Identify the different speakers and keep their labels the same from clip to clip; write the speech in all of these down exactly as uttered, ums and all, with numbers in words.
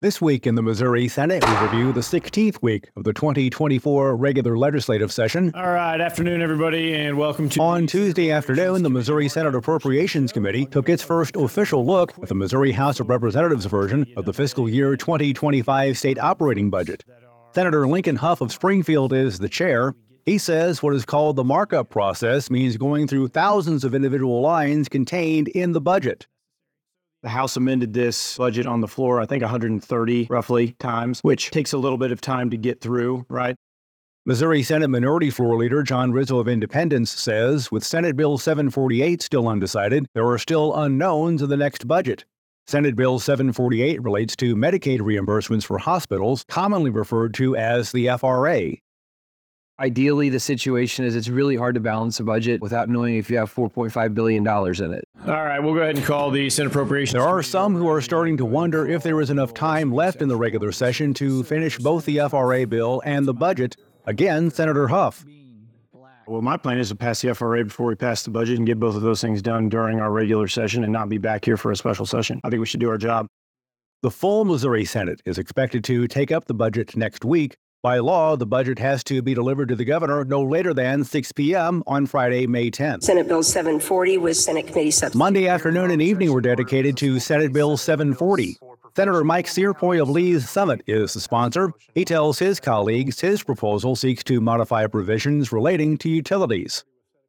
Speaker 1: This week in the Missouri Senate, we review the sixteenth week of the twenty twenty-four regular legislative session.
Speaker 2: All right, afternoon, everybody, and welcome to...
Speaker 1: On Tuesday afternoon, the Missouri Senate Appropriations Committee took its first official look at the Missouri House of Representatives version of the fiscal year twenty twenty-five state operating budget. Senator Lincoln Huff of Springfield is the chair. He says what is called the markup process means going through thousands of individual lines contained in the budget.
Speaker 2: The House amended this budget on the floor, I think one hundred thirty roughly times, which takes a little bit of time to get through, right?
Speaker 1: Missouri Senate Minority Floor Leader John Rizzo of Independence says with Senate Bill seven forty-eight still undecided, there are still unknowns in the next budget. Senate Bill seven forty-eight relates to Medicaid reimbursements for hospitals, commonly referred to as the F R A.
Speaker 3: Ideally, the situation is it's really hard to balance a budget without knowing if you have four point five billion dollars in it.
Speaker 2: All right, we'll go ahead and call the Senate Appropriations.
Speaker 1: There are some who are starting to wonder if there is enough time left in the regular session to finish both the F R A bill and the budget. Again, Senator Huff.
Speaker 2: Well, my plan is to pass the F R A before we pass the budget and get both of those things done during our regular session and not be back here for a special session. I think we should do our job.
Speaker 1: The full Missouri Senate is expected to take up the budget next week. By law, the budget has to be delivered to the governor no later than six p.m. on Friday, May tenth.
Speaker 4: Senate Bill seven forty was Senate Committee substitute.
Speaker 1: Monday afternoon and evening were dedicated to Senate Bill seven forty. Senator Mike Searpoy of Lee's Summit is the sponsor. He tells his colleagues his proposal seeks to modify provisions relating to utilities.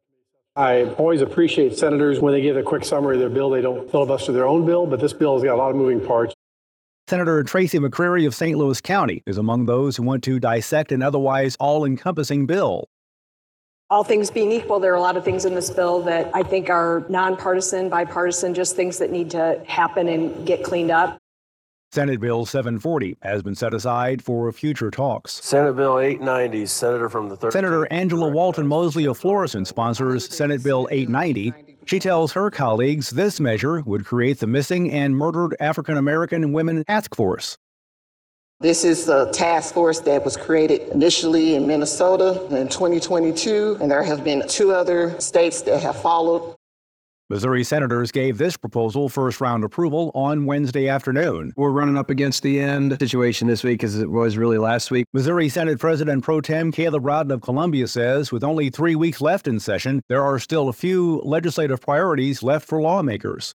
Speaker 5: I always appreciate senators when they give a quick summary of their bill. They don't filibuster their own bill, but this bill has got a lot of moving parts.
Speaker 1: Senator Tracy McCreary of Saint Louis County is among those who want to dissect an otherwise all-encompassing bill.
Speaker 6: All things being equal, there are a lot of things in this bill that I think are nonpartisan, bipartisan, just things that need to happen and get cleaned up.
Speaker 1: Senate Bill seven forty has been set aside for future talks.
Speaker 7: Senate Bill eight ninety, Senator from the third.
Speaker 1: Senator Angela Walton Mosley of Florissant sponsors Senate Bill eight ninety. She tells her colleagues this measure would create the Missing and Murdered African American Women Task Force.
Speaker 8: This is the task force that was created initially in Minnesota in twenty twenty-two, and there have been two other states that have followed.
Speaker 1: Missouri senators gave this proposal first-round approval on Wednesday afternoon.
Speaker 3: We're running up against the end situation this week as it was really last week.
Speaker 1: Missouri Senate President Pro Tem Caleb Rowden of Columbia says with only three weeks left in session, there are still a few legislative priorities left for lawmakers.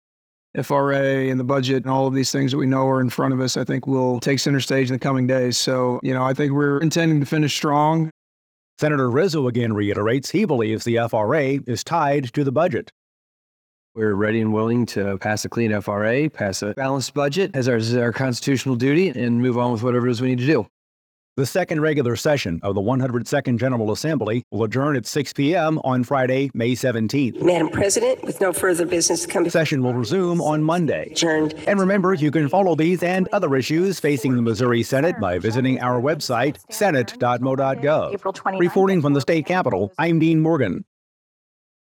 Speaker 9: F R A and the budget and all of these things that we know are in front of us, I think will take center stage in the coming days. So, you know, I think we're intending to finish strong.
Speaker 1: Senator Rizzo again reiterates he believes the F R A is tied to the budget.
Speaker 3: We're ready and willing to pass a clean F R A, pass a balanced budget as our, as our constitutional duty, and move on with whatever it is we need to do.
Speaker 1: The second regular session of the one hundred second General Assembly will adjourn at six p.m. on Friday, May seventeenth.
Speaker 4: Madam President, with no further business to come.
Speaker 1: The session will resume on Monday.
Speaker 4: Adjourned.
Speaker 1: And remember, you can follow these and other issues facing the Missouri Senate by visiting our website, senate dot mo dot gov. Reporting from the state capitol, I'm Dean Morgan.